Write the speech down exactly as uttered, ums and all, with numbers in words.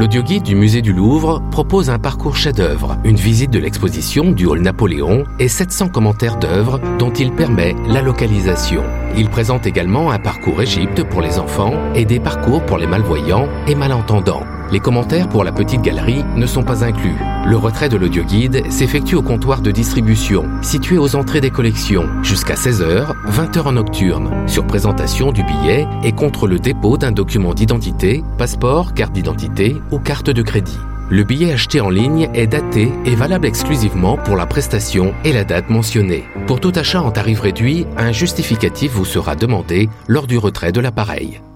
L'audioguide du musée du Louvre propose un parcours chef-d'œuvre, une visite de l'exposition du hall Napoléon et sept cents commentaires d'œuvres dont il permet la localisation. Il présente également un parcours Égypte pour les enfants et des parcours pour les malvoyants et malentendants. Les commentaires pour la petite galerie ne sont pas inclus. Le retrait de l'audioguide s'effectue au comptoir de distribution, situé aux entrées des collections, jusqu'à seize heures, vingt heures en nocturne, sur présentation du billet et contre le dépôt d'un document d'identité, passeport, carte d'identité ou carte de crédit. Le billet acheté en ligne est daté et valable exclusivement pour la prestation et la date mentionnée. Pour tout achat en tarif réduit, un justificatif vous sera demandé lors du retrait de l'appareil.